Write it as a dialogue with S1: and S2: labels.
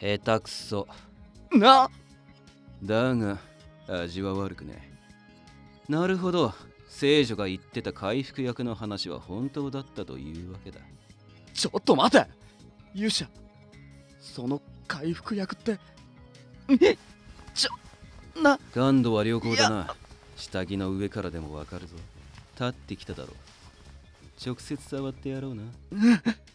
S1: 下手くそ。
S2: な。
S1: だが味は悪くねえ。なるほど、聖女が言ってた回復薬の話は本当だったというわけだ。
S2: ちょっと待て勇者、その回復薬って
S1: 感度は良好だな。下着の上からでもわかるぞ。立ってきただろう。直接触ってやろうな。